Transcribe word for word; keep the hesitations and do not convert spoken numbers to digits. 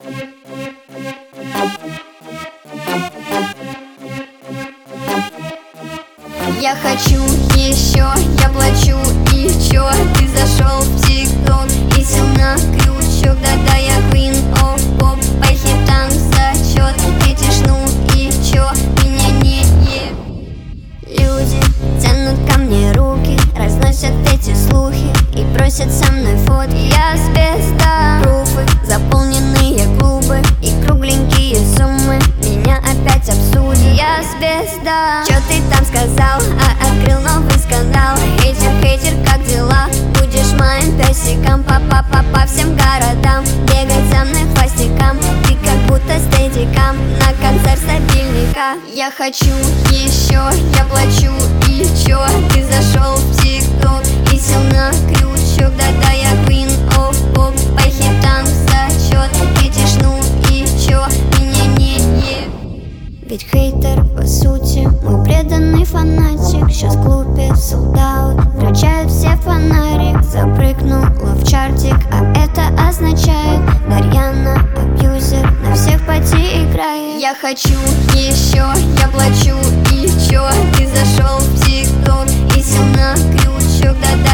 Я хочу еще, я плачу, и чё? Ты зашел в ТикТок и сел на крючок. Да-да, я Queen of Pop, по хитам зачет. Кричишь, ну и чё? Меня не е... Люди тянут ко мне руки, разносят эти слухи и просят со мной фотки. Я звезда, пруфы, заполненные клубы и кругленькие суммы меня опять обсудят. Я звезда. Чё ты там сказал? А открыл новый скандал. Хейтер, хейтер, как дела? Будешь моим песиком по-по-по по всем городам, бегать за мной хвостиком. Ты как будто стедиком на концерт стабильника. Я хочу еще, я плачу, и чё? Ты зашел в ТикТок и сел на крючок. Да-да, я Queen of Pop, по хитам зачет. Кричишь, ну и чё? Меня не е... Ведь хейтер, по сути, мой преданный фанатик. Сейчас в клубе sold out, включают все фонарик. Запрыгнула в чартик, а это означает: Дарьяна абьюзер, на всех поти играет. Я хочу еще, я плачу, и чё? Ты зашел в ТикТок и сел на крючок. Да-да,